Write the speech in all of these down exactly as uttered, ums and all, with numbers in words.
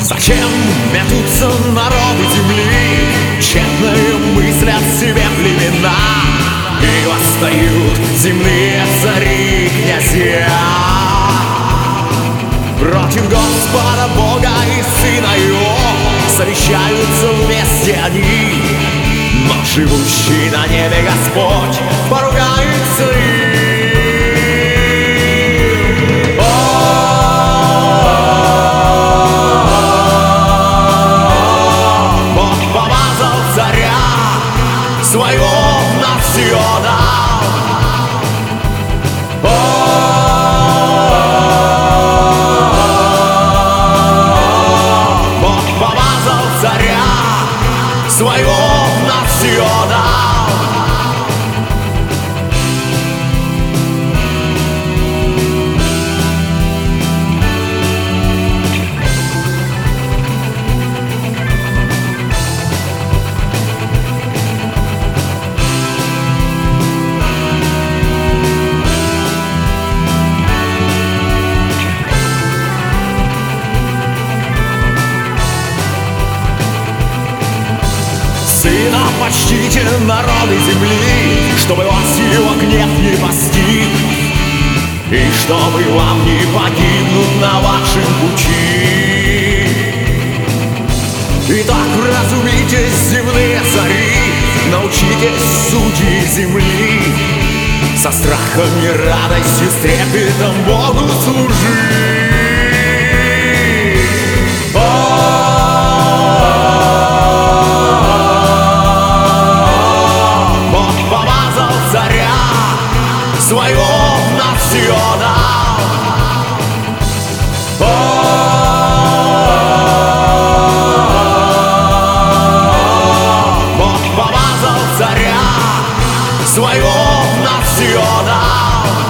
Зачем метутся народы земли, тщетные мысли от себе племена, и восстают земные цари, князья против Господа Бога и Сына Его. Совещаются вместе они, но живущий на небе Господь поругается им. Своего на все дал. Бог помазал царя, своего на все дал. Сына почтите, народы земли, чтобы вас его гнев не постиг, и чтобы вам не погибнуть на вашем пути. Итак, разумитесь, земные цари, научитесь, судьи земли, со страхом и радостью, с трепетом Богу служить. Своего на все дал. Бог помазал царя, своего на все дал.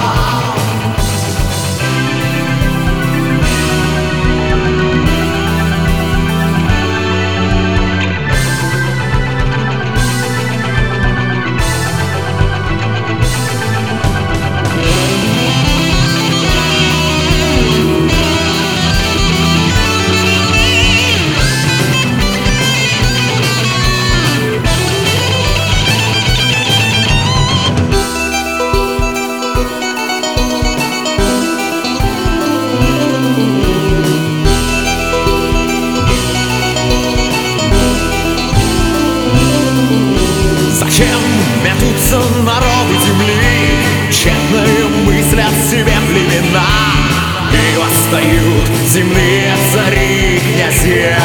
Зачем метутся народы земли, тщетные мысли от себе племена, и восстают земные цари, князья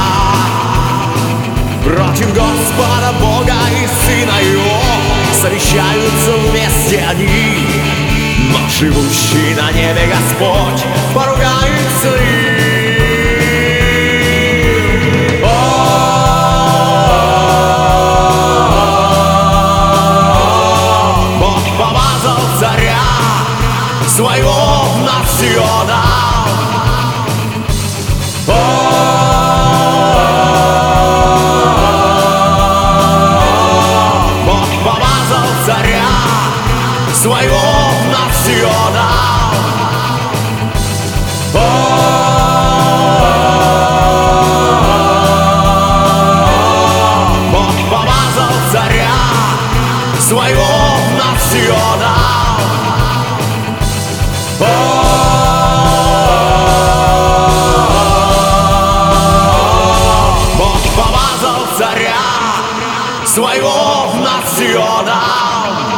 против Господа Бога и Сына Его. Совещаются вместе они, но живущий на небе Господь поругается им. Своего на все дал. Бог помазал царя, своего на все дал. Бог помазал царя, своего на все дал. Бог помазал царя, своего на все дал.